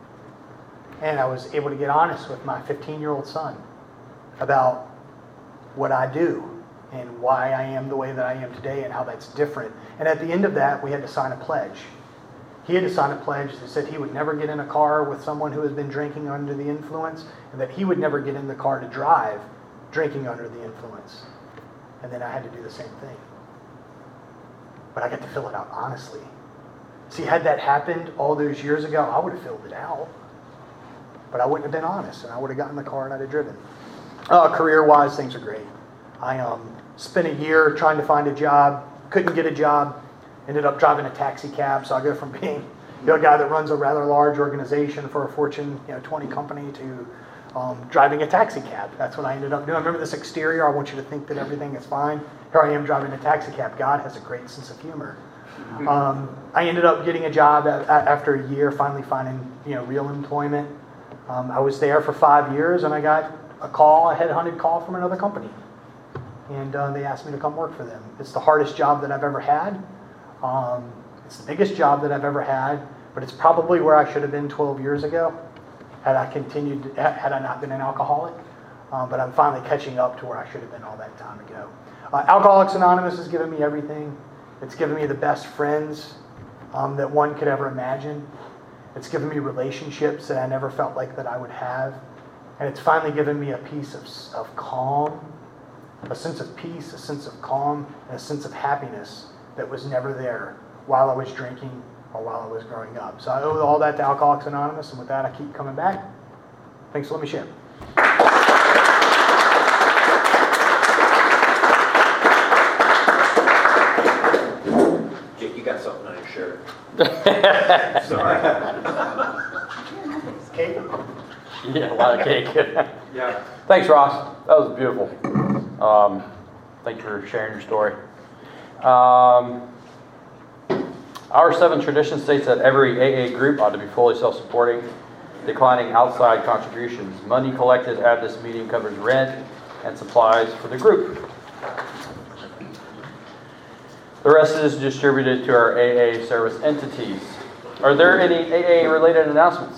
And I was able to get honest with my fifteen-year-old son about what I do and why I am the way that I am today and how that's different. And at the end of that, we had to sign a pledge. He had to sign a pledge that said he would never get in a car with someone who has been drinking under the influence, and that he would never get in the car to drive drinking under the influence. And then I had to do the same thing. But I got to fill it out honestly. See, had that happened all those years ago, I would have filled it out. But I wouldn't have been honest, and I would have gotten in the car and I'd have driven. Uh, career-wise, things are great. I um, spent a year trying to find a job, couldn't get a job, ended up driving a taxi cab. So I go from being, you know, a guy that runs a rather large organization for a Fortune, you know, twenty company to um, driving a taxi cab. That's what I ended up doing. I remember this exterior. I want you to think that everything is fine. here I am driving a taxi cab. God has a great sense of humor. Um, I ended up getting a job at, at, after a year, finally finding you know real employment. Um, I was there for five years, and I got a call, a headhunted call from another company, and uh, they asked me to come work for them. It's the hardest job that I've ever had. Um, it's the biggest job that I've ever had, but it's probably where I should have been twelve years ago had I continued, had I not been an alcoholic. Um, but I'm finally catching up to where I should have been all that time ago. Uh, Alcoholics Anonymous has given me everything. It's given me the best friends um, that one could ever imagine. It's given me relationships that I never felt like that I would have. And it's finally given me a piece of, of calm, a sense of peace, a sense of calm, and a sense of happiness that was never there while I was drinking or while I was growing up. So I owe all that to Alcoholics Anonymous, and with that I keep coming back. Thanks for letting me share. Jake, you got something on your shirt. Sorry. Cake? Yeah, a lot of cake. Yeah. Thanks, Ross. That was beautiful. Um, thank you for sharing your story. Um, our seven tradition states that every A A group ought to be fully self-supporting, declining outside contributions. Money collected at this meeting covers rent and supplies for the group. The rest is distributed to our A A service entities. Are there any A A-related announcements?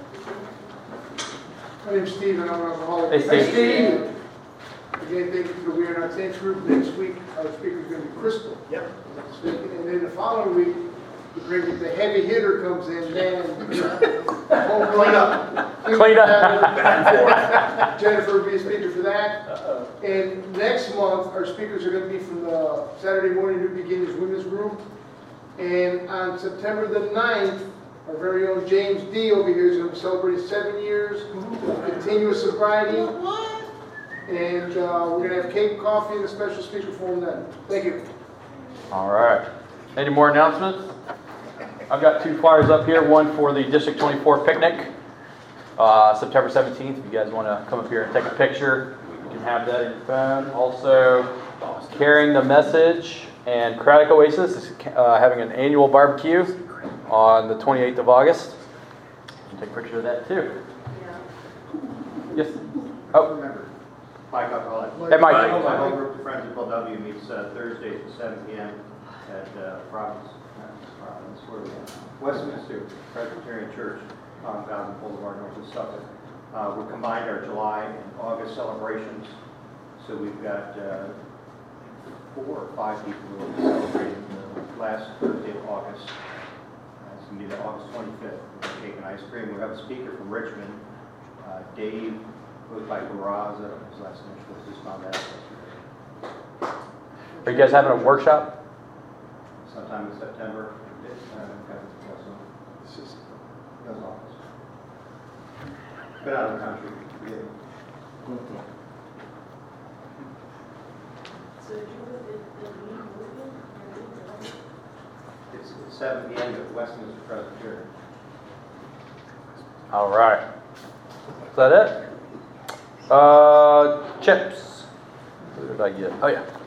My name's Steve, and I'm an alcoholic. Hey, Steve. Steve. Again, thank you for being on our tenth group. Next week, our speaker is going to be Crystal. Yep. And then the following week, the, bring, the heavy hitter comes in, Dan. Clean up. Clean up. Jennifer will be a speaker for that. Uh-oh. And next month, our speakers are going to be from the Saturday morning New Beginnings Women's Group. And on September the ninth, our very own James D. over here is going to celebrate seven years of continuous sobriety. And uh, we're going to have cake, coffee, and a special speaker for him then. Thank you. All right. Any more announcements? I've got two flyers up here. One for the District twenty-four picnic, uh, September seventeenth. If you guys want to come up here and take a picture, you can have that in your phone. Also, Carrying the Message and Craddock Oasis is uh, having an annual barbecue on the twenty-eighth of August. You can take a picture of that too. Yes? Oh. Mike Alcoholic. Hey, Mike. My home group, the Friends of L W, meets uh, Thursdays at seven p.m. at uh, Providence, not Providence, where are we at? Westminster Presbyterian Church on Thousand Boulevard, north of Suffolk. Uh, we combined our July and August celebrations, so we've got uh, four or five people who will be celebrating the last Thursday of August. Uh, it's going to be the August twenty-fifth with cake and ice cream. We have a speaker from Richmond, uh, Dave. Goes by Barraza, his last name was just on that yesterday. Are you guys having a workshop? Sometime in September. Uh, okay, also, it's just goes office. Been out of the country. Yeah. So did you put the, the lead movement? It's at seven p.m. at Westminster Presbyterian. All right. Is that it? Uh, chips. What did I get? Oh, yeah.